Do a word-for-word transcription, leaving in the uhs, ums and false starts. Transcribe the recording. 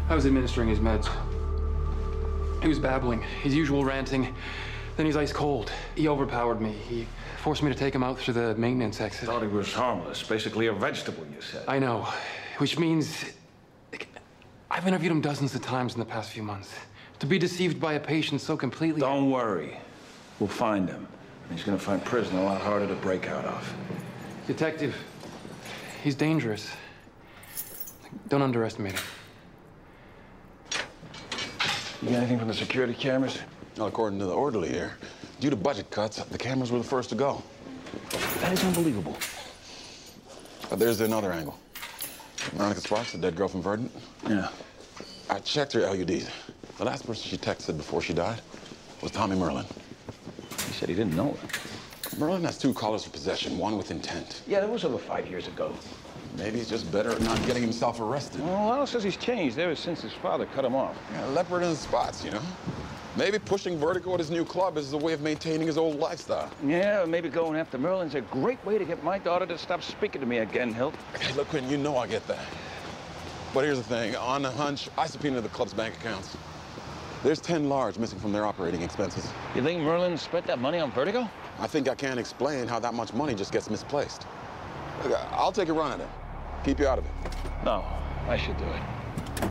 I was administering his meds. He was babbling, his usual ranting. Then he's ice cold. He overpowered me. He forced me to take him out through the maintenance exit. Thought he was harmless, basically a vegetable, you said. I know, which means I've interviewed him dozens of times in the past few months. To be deceived by a patient so completely... Don't worry. We'll find him. And he's gonna find prison a lot harder to break out of. Detective, he's dangerous. Don't underestimate him. You got anything from the security cameras? Well, according to the orderly here, due to budget cuts, the cameras were the first to go. That is unbelievable. But there's another angle. Veronica Sparks, the dead girl from Verdant. Yeah. I checked her L U Ds. The last person she texted before she died was Tommy Merlin. He said he didn't know her. Merlin has two callers for possession, one with intent. Yeah, that was over five years ago. Maybe he's just better at not getting himself arrested. Well, Lalo says he's changed ever since his father cut him off. Yeah, leopard in the spots, you know? Maybe pushing Vertigo at his new club is a way of maintaining his old lifestyle. Yeah, maybe going after Merlin's a great way to get my daughter to stop speaking to me again, Hilt. Hey, look, Quinn, you know I get that. But here's the thing. On a hunch, I subpoenaed the club's bank accounts. There's ten large missing from their operating expenses. You think Merlin spent that money on Vertigo? I think I can't explain how that much money just gets misplaced. Look, I'll take a run at it. Keep you out of it. No, I should do it.